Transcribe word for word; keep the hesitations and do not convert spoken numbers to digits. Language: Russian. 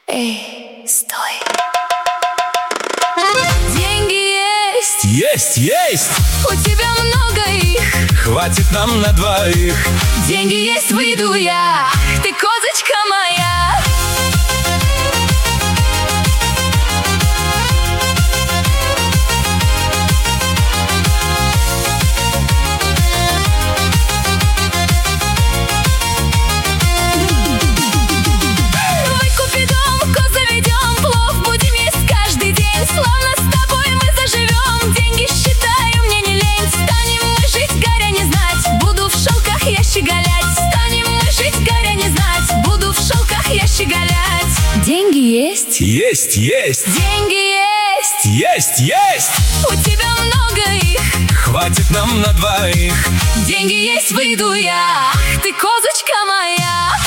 Эй, стой. Деньги есть. Есть, есть. У тебя много их. Хватит нам на двоих. Деньги есть, выйду я. Ты козочка моя. Выкупи дом, коз заведем, плов будем есть каждый день. Славно с тобой мы заживем. Деньги считаю, мне не лень. Станем мы жить, горя не знать. Буду в шелках я щеголять. Станем мы жить, горя не знать. Буду в шелках я щеголять. Деньги есть. Есть, есть. Деньги есть. Есть, есть. У тебя много их. Хватит нам на двоих. Деньги есть, выйду я. Ты козочка моя.